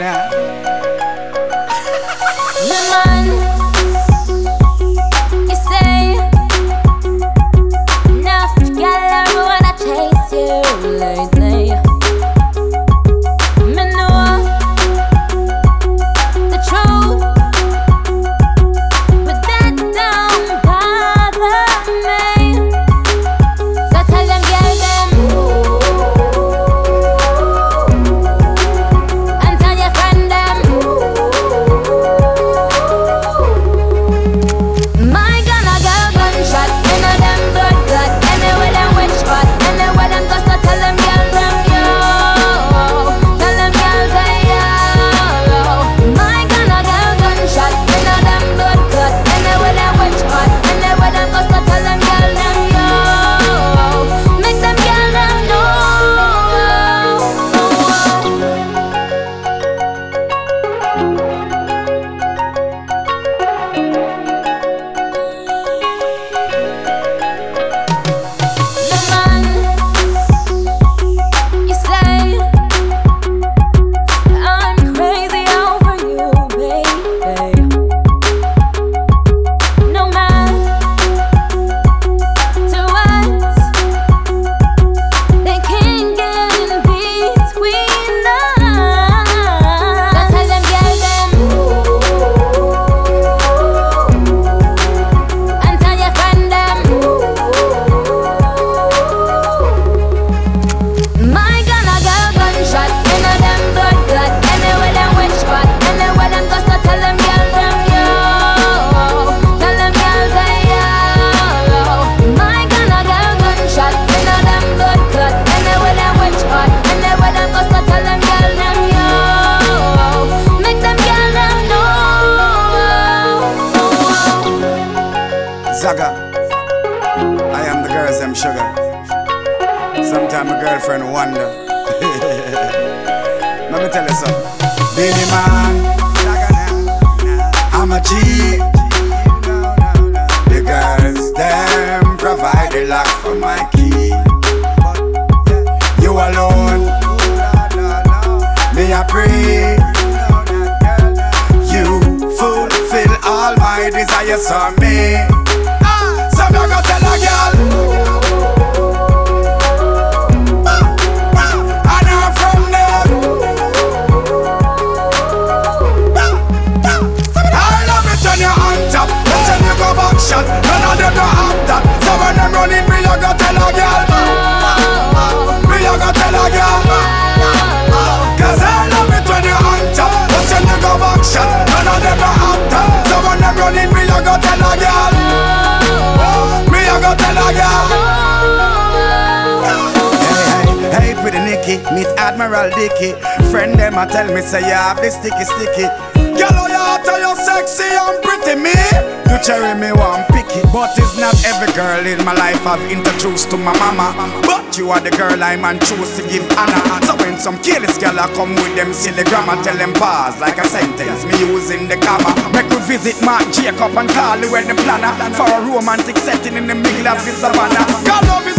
now. Man, you say enough, girl, I wanna chase you lately. Me know the truth, but that don't bother me. So tell them, girl, them, and tell your friend them. My gun a girl gunshot, in a them blood clot. Anywhere them witch spot, anywhere them go, so tell them girl them yo. Tell them girl say yo. My gun a girl gunshot, in a them blood clot. Anywhere them witch spot, anywhere them go, so tell them girl them yo. Make them girl them know. Man, you say I'm crazy over you, baby. No matter what, they can't get in between us. So tell them, girl, them, and tell your friend them. My gun a girl gunshot, in a them blood clot. Anywhere them witch spot, anywhere them go, so tell them girl them yo. Tell them girl say yo. My gun a girl gunshot, in a them blood clot. Anywhere them witch spot, anywhere them go, so tell them girl them yo. Make them girl them know. Zaga, I am the girls, them sugar. Sometimes my girlfriend wonder. Let me tell you something. Baby man, I'm a G. The girls, them provide the lock for my key. You alone, me I pray. You fulfill all my desires on me. So me go tell a girl, and I'm from them. I love it when you're on top. Listen, you go back shot. None of them don't have that. So when them running, me I go tell a girl. Me I go tell a girl. Cause I love it when you're on top. Listen, you go back shot. None of them don't have that. So when them running, me I go tell a girl. Me I go tell a girl. Hey, pretty Nicky, meet Admiral Dicky. Friend them a tell me say you have this sticky. Girl, oh you tell you sexy and pretty me. You cherry me one picky, but it's not every girl in my life I've introduced to my mama. But you are the girl I'm and choose to give honor. So when some careless girl a come with them silly grammar, tell them pause like a sentence, me using the comma. Make we visit Mark Jacob and Carly where the planner for a romantic setting in the middle of the savannah. God love